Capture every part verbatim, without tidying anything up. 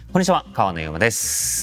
こんにちは、川野ゆうまです、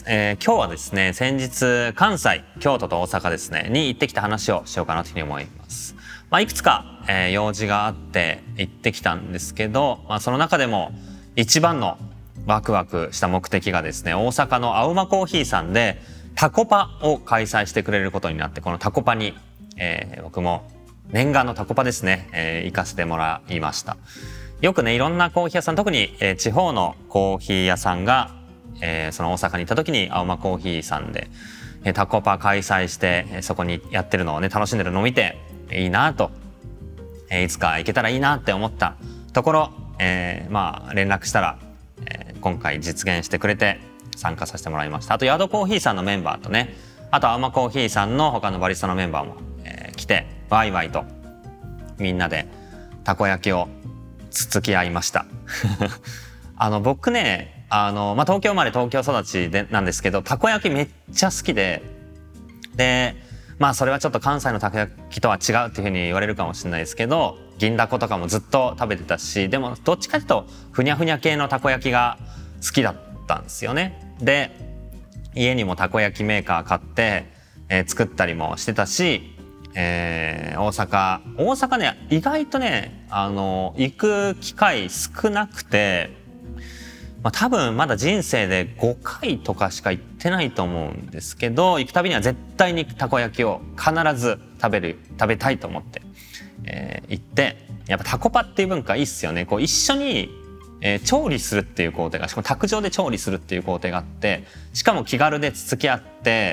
えー、今日はですね、先日関西、京都と大阪ですねに行ってきた話をしようかなというふうに思います。まあ、いくつか、えー、用事があって行ってきたんですけど、まあ、その中でも一番のワクワクした目的がですね、大阪の青馬コーヒーさんでタコパを開催してくれることになって、このタコパに、えー、僕も念願のタコパですね、えー、行かせてもらいました。よくね、いろんなコーヒー屋さん、特に、えー、地方のコーヒー屋さんがえー、その大阪に行った時に青馬コーヒーさんで、えー、タコパ開催して、えー、そこにやってるのをね楽しんでるのを見ていいなと、えー、いつか行けたらいいなって思ったところ、えー、まあ連絡したら、えー、今回実現してくれて参加させてもらいました。あとヤードコーヒーさんのメンバーとね、あと青馬コーヒーさんの他のバリスタのメンバーも、えー、来てワイワイとみんなでたこ焼きをつつき合いましたあの僕ねあの、まあ、東京生まれ東京育ちでなんですけど、たこ焼きめっちゃ好きででまあそれはちょっと関西のたこ焼きとは違うっていうふうに言われるかもしれないですけど、銀だことかもずっと食べてたし、でもどっちかというとふにゃふにゃ系のたこ焼きが好きだったんですよね。で家にもたこ焼きメーカー買って、えー、作ったりもしてたし、えー、大阪大阪ね意外とねあの行く機会少なくて、まあ、多分まだ人生でごかいとかしか行ってないと思うんですけど、行くたびには絶対にたこ焼きを必ず食べる食べたいと思って、えー、行って、やっぱタコパっていう文化いいっすよね。こう一緒に、えー、調理するっていう工程が、しかも卓上で調理するっていう工程があって、しかも気軽でつつき合って、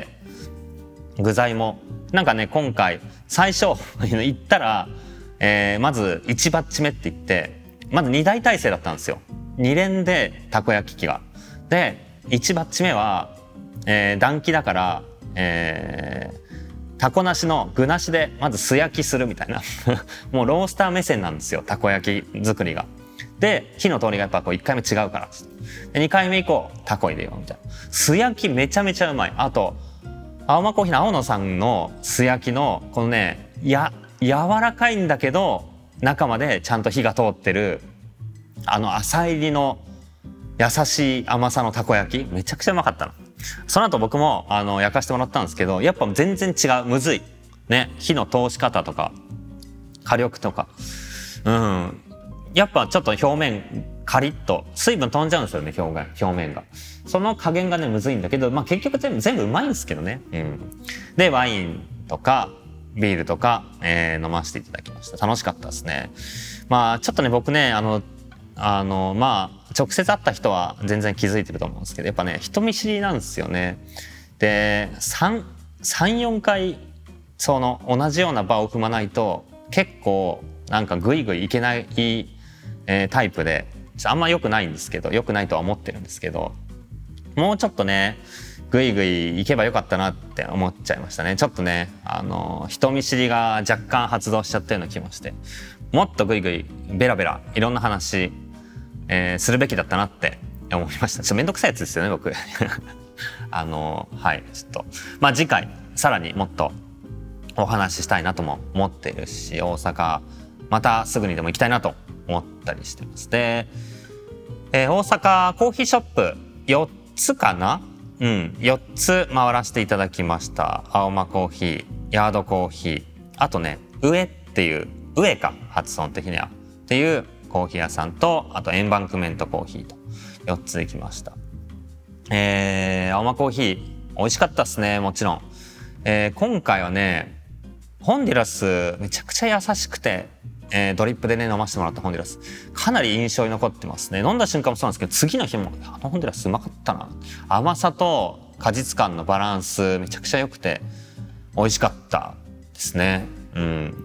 具材もなんかね今回最初行ったら、えー、まずいちバッチ目って言ってまずにだい体制だったんですよ。に連でたこ焼き器がで、いちバッチ目は、えー、暖気だから、えー、タコなしの具なしでまず素焼きするみたいなもうロースター目線なんですよ、たこ焼き作りが。で火の通りがやっぱこういっかいめ違うからでにかいめ以降たこ入れようみたいな。素焼きめちゃめちゃうまい。あと青馬コーヒーの青野さんの素焼きのこのねや柔らかいんだけど中までちゃんと火が通ってるあの浅入りの優しい甘さのたこ焼きめちゃくちゃうまかったな。その後僕もあの焼かしてもらったんですけど、やっぱ全然違う、むずいね、火の通し方とか火力とか、うんやっぱちょっと表面カリッと水分飛んじゃうんですよね、表面表面が。その加減がねむずいんだけど、まあ結局全部全部うまいんですけどね。うん、でワインとかビールとか、えー、飲ませていただきました。楽しかったですね。まあちょっとね僕ねあのあのまあ直接会った人は全然気づいてると思うんですけど、やっぱね人見知りなんですよね。でさん、よんかいその同じような場を踏まないと結構なんかグイグイいけない、えー、タイプで、あんま良くないんですけど、良くないとは思ってるんですけど、もうちょっとねグイグイいけばよかったなって思っちゃいましたね。ちょっとねあの人見知りが若干発動しちゃったような気もして、もっとグイグイベラベラいろんな話、えー、するべきだったなって思いました。ちょっとめんどくさいやつですよね僕あのはいちょっとまあ次回さらにもっとお話ししたいなとも思ってるし、大阪またすぐにでも行きたいなと思ったりしてます。で、えー、大阪コーヒーショップよっつかな、うんよっつ回らせていただきました。青馬コーヒー、ヤードコーヒー、あとね上っていう上か発音的にはっていうコーヒー屋さんと、あとエンバンクメントコーヒーとよっつ行きました。えー、青馬コーヒー美味しかったですね。もちろん、えー、今回はねホンデュラスめちゃくちゃ優しくて、えー、ドリップでね飲ませてもらったホンデュラスかなり印象に残ってますね。飲んだ瞬間もそうなんですけど、次の日もあのホンデュラスうまかったな。甘さと果実感のバランスめちゃくちゃ良くて美味しかったですね。うん、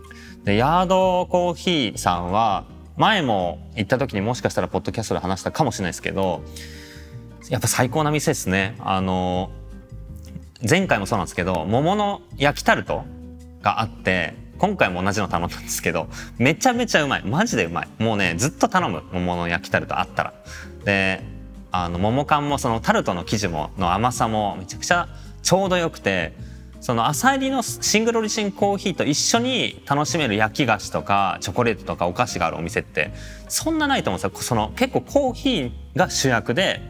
でヤードコーヒーさんは前も行った時にもしかしたらポッドキャストで話したかもしれないですけど、やっぱ最高な店ですね。あの前回もそうなんですけど桃の焼きタルトがあって、今回も同じの頼んだんですけどめちゃめちゃうまい、マジでうまい。もうねずっと頼む、桃の焼きタルトあったら。であの桃缶もそのタルトの生地もの甘さもめちゃくちゃちょうどよくて、その朝入りのシングルオリジンコーヒーと一緒に楽しめる焼き菓子とかチョコレートとかお菓子があるお店ってそんなないと思うんですよ。その結構コーヒーが主役で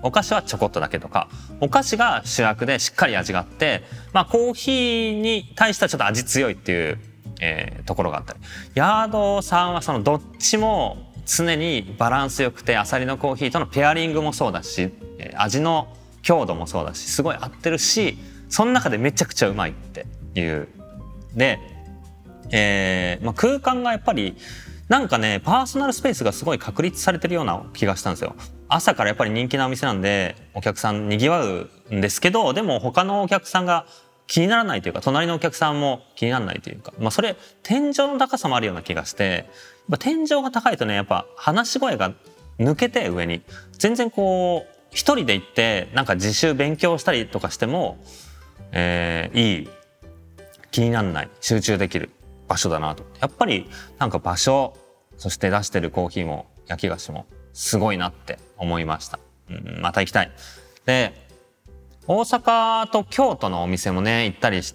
お菓子はちょこっとだけとか、お菓子が主役でしっかり味があって、まあコーヒーに対してはちょっと味強いっていう、えー、ところがあったり、ヤードさんはそのどっちも常にバランスよくて、アサリのコーヒーとのペアリングもそうだし、味の強度もそうだし、すごい合ってるし、その中でめちゃくちゃうまいっていうで、えーまあ、空間がやっぱりなんかね、パーソナルスペースがすごい確立されてるような気がしたんですよ。朝からやっぱり人気なお店なんでお客さんにぎわうんですけど、でも他のお客さんが気にならないというか、隣のお客さんも気にならないというか、まあ、それ天井の高さもあるような気がして、やっぱ天井が高いとね、やっぱ話し声が抜けて上に全然こう一人で行ってなんか自習勉強したりとかしても、えー、いい気にならない集中できる場所だなと。やっぱりなんか場所、そして出してるコーヒーも焼き菓子もすごいなって思いました。うん、また行きたい。で、大阪と京都のお店もね行ったりして、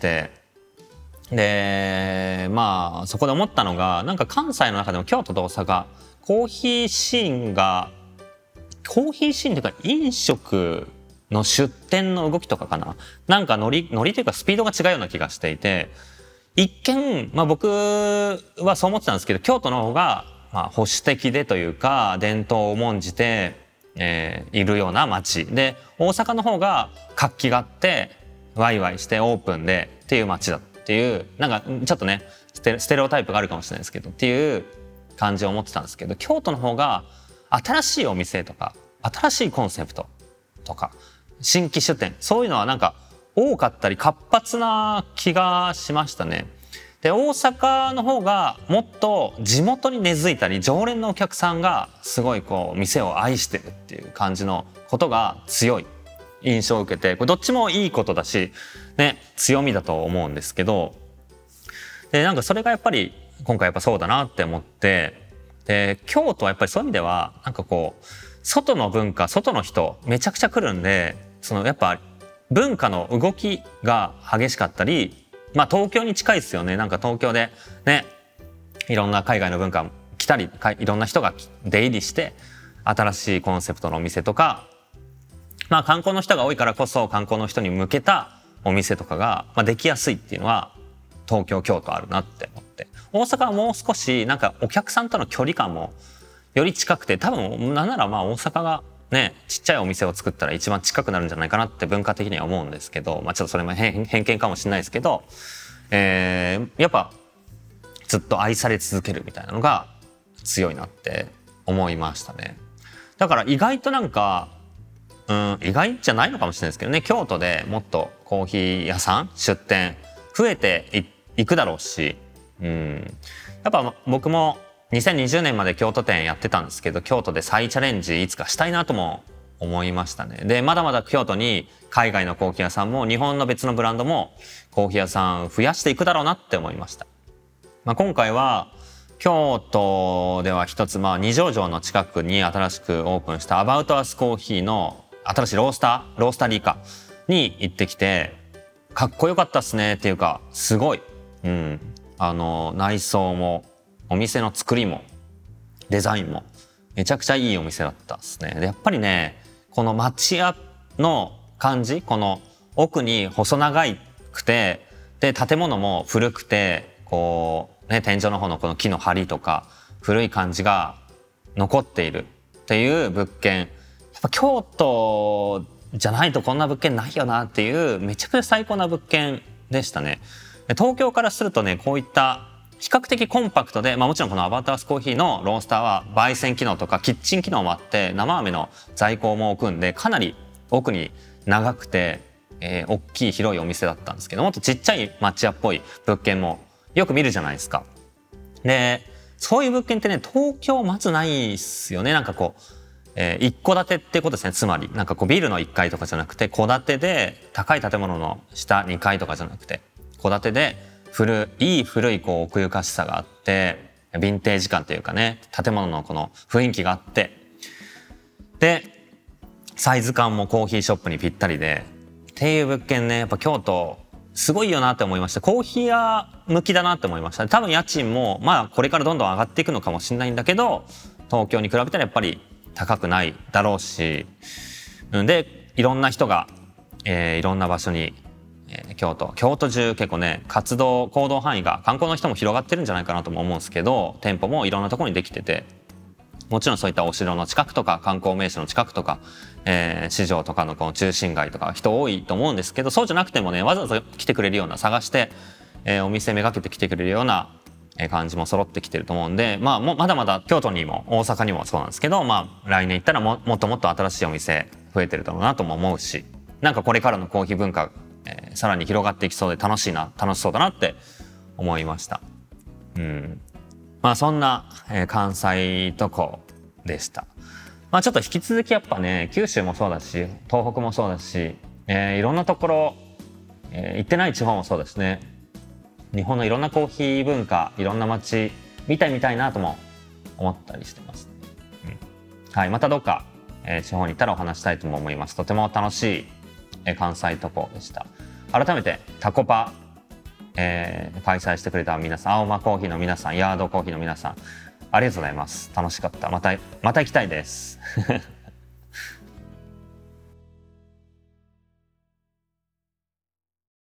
でまあそこで思ったのが、なんか関西の中でも京都と大阪コーヒーシーンがコーヒーシーンというか飲食の出店の動きとかかな、なんかノリノリというかスピードが違うような気がしていて、一見、まあ、僕はそう思ってたんですけど、京都の方がまあ保守的でというか伝統を重んじて、えー、いるような街で、大阪の方が活気があってワイワイしてオープンでっていう街だっていう、なんかちょっとねステ、ステレオタイプがあるかもしれないですけどっていう感じを持ってたんですけど、京都の方が新しいお店とか新しいコンセプトとか新規出店、そういうのはなんか多かったり活発な気がしましたね。で、大阪の方がもっと地元に根付いたり、常連のお客さんがすごいこう店を愛してるっていう感じのことが強い印象を受けて、これどっちもいいことだしね、強みだと思うんですけど、でなんかそれがやっぱり今回やっぱそうだなって思って、で京都はやっぱりそういう意味ではなんかこう外の文化、外の人めちゃくちゃ来るんで、そのやっぱ文化の動きが激しかったり、まあ東京に近いですよね。なんか東京でね、いろんな海外の文化来たり、いろんな人が出入りして新しいコンセプトのお店とか、まあ観光の人が多いからこそ観光の人に向けたお店とかが、まあ、できやすいっていうのは東京、京都あるなって思って、大阪はもう少しなんかお客さんとの距離感もより近くて、多分なんならまあ大阪がね、ちっちゃいお店を作ったら一番近くなるんじゃないかなって文化的には思うんですけど、まあちょっとそれも偏見かもしれないですけど、えー、やっぱずっと愛され続けるみたいなのが強いなって思いましたね。だから意外となんか、うん、意外じゃないのかもしれないですけどね、京都でもっとコーヒー屋さん出店増えていくだろうし、うん、やっぱ僕もにせんにじゅうねんまで京都店やってたんですけど、京都で再チャレンジいつかしたいなとも思いましたね。でまだまだ京都に海外のコーヒー屋さんも日本の別のブランドもコーヒー屋さん増やしていくだろうなって思いました。まあ、今回は京都では一つ、まあ、二条城の近くに新しくオープンしたアバウトアスコーヒーの新しいロースターロースタリーかに行ってきて、かっこよかったっすねっていうか、すごい、うん、あの内装もお店の作りもデザインもめちゃくちゃいいお店だったですね。でやっぱりね、この町屋の感じ、この奥に細長くて、で建物も古くて、こうね、天井の方のこの木の梁とか古い感じが残っているっていう物件、やっぱ京都じゃないとこんな物件ないよなっていうめちゃくちゃ最高な物件でしたね。東京からするとね、こういった比較的コンパクトで、まあ、もちろんこのアバタースコーヒーのロースターは焙煎機能とかキッチン機能もあって生飴の在庫も置くんで、かなり奥に長くて、えー、大きい広いお店だったんですけど、もっとちっちゃい町屋っぽい物件もよく見るじゃないですか。でそういう物件ってね、東京まずないっすよね。なんかこう、えー、一戸建てってことですね。つまりなんかこうビルのいっかいとかじゃなくて、戸建てで高い建物の下にかいとかじゃなくて、戸建てで古い古いこう奥ゆかしさがあって、ヴィンテージ感というかね、建物のこの雰囲気があって、でサイズ感もコーヒーショップにぴったりでっていう物件ね、やっぱ京都すごいよなって思いました。コーヒー屋向きだなって思いました。多分家賃もまあこれからどんどん上がっていくのかもしれないんだけど、東京に比べたらやっぱり高くないだろうし、 でいろんな人が、えー、いろんな場所に、えー、京都京都中結構ね活動行動範囲が観光の人も広がってるんじゃないかなとも思うんですけど、店舗もいろんなところにできてて、もちろんそういったお城の近くとか観光名所の近くとか、えー、市場とかのこの中心街とか人多いと思うんですけど、そうじゃなくてもねわざわざ来てくれるような探して、えー、お店めがけて来てくれるような感じも揃ってきてると思うんで、まあ、もまだまだ京都にも大阪にもそうなんですけど、まあ、来年行ったら も, もっともっと新しいお店増えてるだろうなとも思うし、なんかこれからのコーヒー文化、えー、さらに広がっていきそうで楽しいな楽しそうだなって思いました。うん、まあそんな、えー、関西とこでした。まあちょっと引き続きやっぱね九州もそうだし東北もそうだし、えー、いろんなところ、えー、行ってない地方もそうですね。日本のいろんなコーヒー文化、いろんな街見てみたいなとも思ったりしてます、うん、はい、またどっか、えー、地方に行ったらお話したいとも思います。とても楽しい、えー、関西とこでした。改めてタコパ、えー、開催してくれた皆さん、青間コーヒーの皆さん、ヤードコーヒーの皆さん、ありがとうございます。楽しかった。またまた行きたいです